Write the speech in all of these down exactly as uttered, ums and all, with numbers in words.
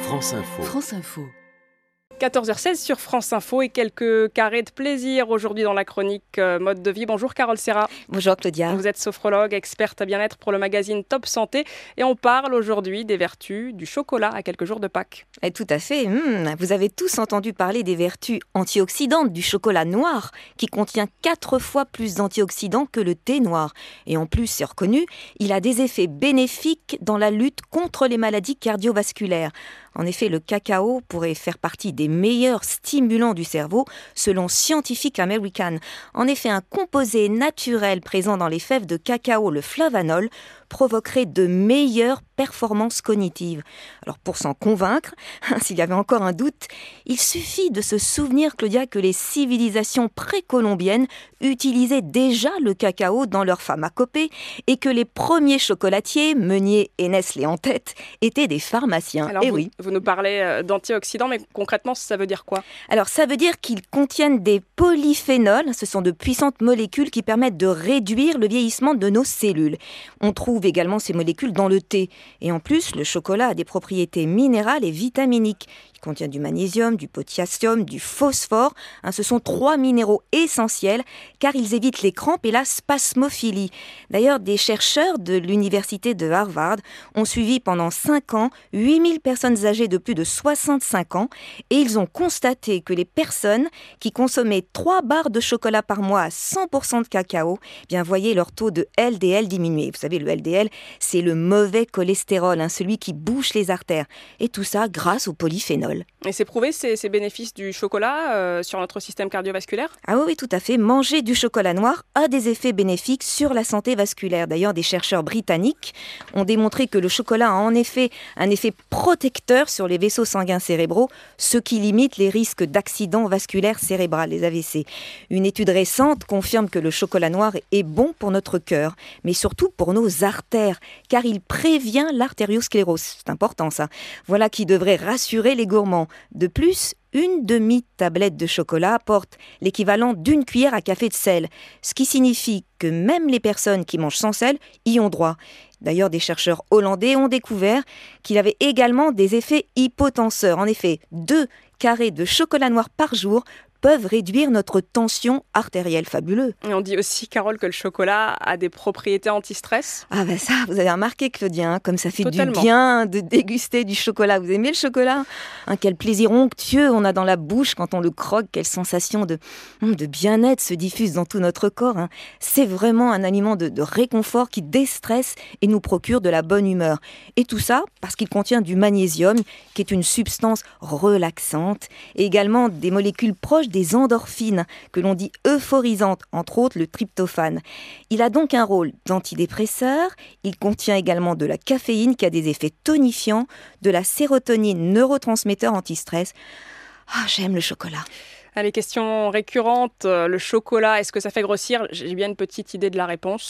France Info. France Info. quatorze heures seize sur France Info et quelques carrés de plaisir aujourd'hui dans la chronique euh, mode de vie. Bonjour Carole Serra. Bonjour Claudia. Vous êtes sophrologue, experte à bien-être pour le magazine Top Santé et on parle aujourd'hui des vertus du chocolat à quelques jours de Pâques. Et tout à fait. Mmh. Vous avez tous entendu parler des vertus antioxydantes du chocolat noir qui contient quatre fois plus d'antioxydants que le thé noir. Et en plus, c'est reconnu, il a des effets bénéfiques dans la lutte contre les maladies cardiovasculaires. En effet, le cacao pourrait faire partie des meilleurs stimulants du cerveau, selon Scientific American. En effet, un composé naturel présent dans les fèves de cacao, le flavanol, provoquerait de meilleures performances cognitives. Alors pour s'en convaincre, s'il y avait encore un doute, il suffit de se souvenir, Claudia, que les civilisations précolombiennes utilisaient déjà le cacao dans leur pharmacopée et que les premiers chocolatiers, Meunier et Nestlé en tête, étaient des pharmaciens. Alors et vous, oui. vous nous parlez d'antioxydants, mais concrètement, ça veut dire quoi ? Alors ça veut dire qu'ils contiennent des polyphénols, ce sont de puissantes molécules qui permettent de réduire le vieillissement de nos cellules. On trouve également ces molécules dans le thé. Et en plus, le chocolat a des propriétés minérales et vitaminiques. Il contient du magnésium, du potassium, du phosphore. Hein, ce sont trois minéraux essentiels car ils évitent les crampes et la spasmophilie. D'ailleurs, des chercheurs de l'université de Harvard ont suivi pendant cinq ans huit mille personnes âgées de plus de soixante-cinq ans et ils ont constaté que les personnes qui consommaient trois barres de chocolat par mois à cent pour cent de cacao, eh bien voyaient leur taux de L D L diminuer. Vous savez, le L D L, c'est le mauvais cholestérol, hein, celui qui bouche les artères. Et tout ça grâce au polyphénol. Et c'est prouvé ces, ces bénéfices du chocolat euh, sur notre système cardiovasculaire ? Ah oui, oui, tout à fait. Manger du chocolat noir a des effets bénéfiques sur la santé vasculaire. D'ailleurs, des chercheurs britanniques ont démontré que le chocolat a en effet un effet protecteur sur les vaisseaux sanguins cérébraux, ce qui limite les risques d'accidents vasculaires cérébraux, les A V C. Une étude récente confirme que le chocolat noir est bon pour notre cœur, mais surtout pour nos artères, car il prévient l'artériosclérose. C'est important ça. Voilà qui devrait rassurer les gourmands. De plus, une demi-tablette de chocolat apporte l'équivalent d'une cuillère à café de sel, ce qui signifie que même les personnes qui mangent sans sel y ont droit. D'ailleurs, des chercheurs hollandais ont découvert qu'il avait également des effets hypotenseurs. En effet, deux carrés de chocolat noir par jour peuvent réduire notre tension artérielle. Fabuleux. Et on dit aussi, Carole, que le chocolat a des propriétés anti-stress. Ah ben ça, vous avez remarqué, Claudia, hein, comme ça fait Totalement. du bien de déguster du chocolat. Vous aimez le chocolat, hein, quel plaisir onctueux on a dans la bouche quand on le croque. Quelle sensation de, de bien-être se diffuse dans tout notre corps. Hein. C'est vraiment un aliment de, de réconfort qui déstresse et nous procure de la bonne humeur. Et tout ça parce qu'il contient du magnésium, qui est une substance relaxante, et également des molécules proches des endorphines, que l'on dit euphorisantes, entre autres le tryptophane. Il a donc un rôle d'antidépresseur, il contient également de la caféine qui a des effets tonifiants, de la sérotonine, neurotransmetteur anti-stress. Ah, j'aime le chocolat. Allez, question récurrente, le chocolat, est-ce que ça fait grossir ? J'ai bien une petite idée de la réponse.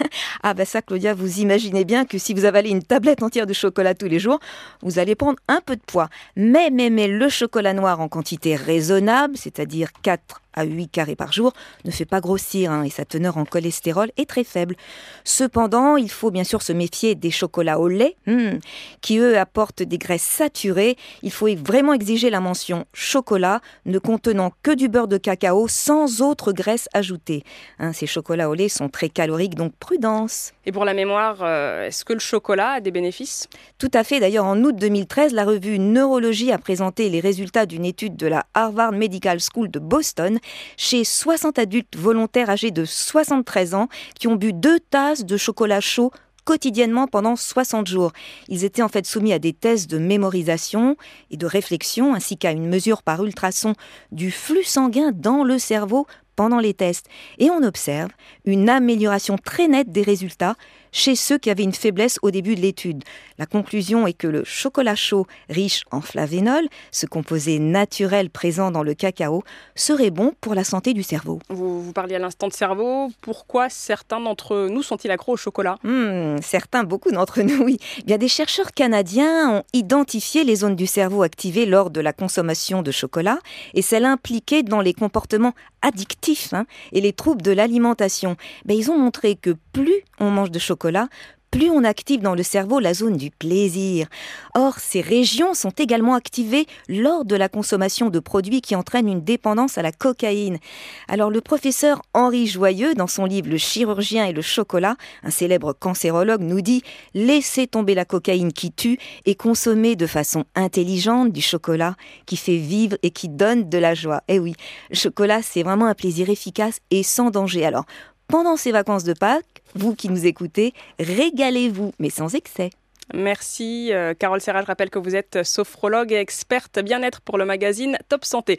Ah bah ça, Claudia, vous imaginez bien que si vous avalez une tablette entière de chocolat tous les jours, vous allez prendre un peu de poids. Mais, mais, mais, le chocolat noir en quantité raisonnable, c'est-à-dire quatre à huit carrés par jour, ne fait pas grossir hein, et sa teneur en cholestérol est très faible. Cependant, il faut bien sûr se méfier des chocolats au lait, hmm, qui eux apportent des graisses saturées. Il faut vraiment exiger la mention chocolat ne contenant que du beurre de cacao sans autre graisse ajoutée. Hein, ces chocolats au lait sont très caloriques, donc prudence. Et pour la mémoire, euh, est-ce que le chocolat a des bénéfices ? Tout à fait. D'ailleurs, en août deux mille treize, la revue Neurologie a présenté les résultats d'une étude de la Harvard Medical School de Boston chez soixante adultes volontaires âgés de soixante-treize ans qui ont bu deux tasses de chocolat chaud quotidiennement pendant soixante jours. Ils étaient en fait soumis à des tests de mémorisation et de réflexion ainsi qu'à une mesure par ultrason du flux sanguin dans le cerveau pendant les tests. Et on observe une amélioration très nette des résultats chez ceux qui avaient une faiblesse au début de l'étude. La conclusion est que le chocolat chaud riche en flavénol, ce composé naturel présent dans le cacao, serait bon pour la santé du cerveau. Vous, vous parliez à l'instant de cerveau. Pourquoi certains d'entre nous sont-ils accros au chocolat ? Hmm, certains, beaucoup d'entre nous, oui. Bien, des chercheurs canadiens ont identifié les zones du cerveau activées lors de la consommation de chocolat et celles impliquées dans les comportements addictifs hein, et les troubles de l'alimentation. Ben, ils ont montré que plus on mange de chocolat, plus on active dans le cerveau la zone du plaisir. Or, ces régions sont également activées lors de la consommation de produits qui entraînent une dépendance à la cocaïne. Alors, le professeur Henri Joyeux, dans son livre « Le chirurgien et le chocolat », un célèbre cancérologue, nous dit « Laissez tomber la cocaïne qui tue et consommez de façon intelligente du chocolat qui fait vivre et qui donne de la joie. » Eh oui, le chocolat, c'est vraiment un plaisir efficace et sans danger. Alors, pendant ces vacances de Pâques, vous qui nous écoutez, régalez-vous, mais sans excès. Merci euh, Carole Serra, je rappelle que vous êtes sophrologue et experte bien-être pour le magazine Top Santé.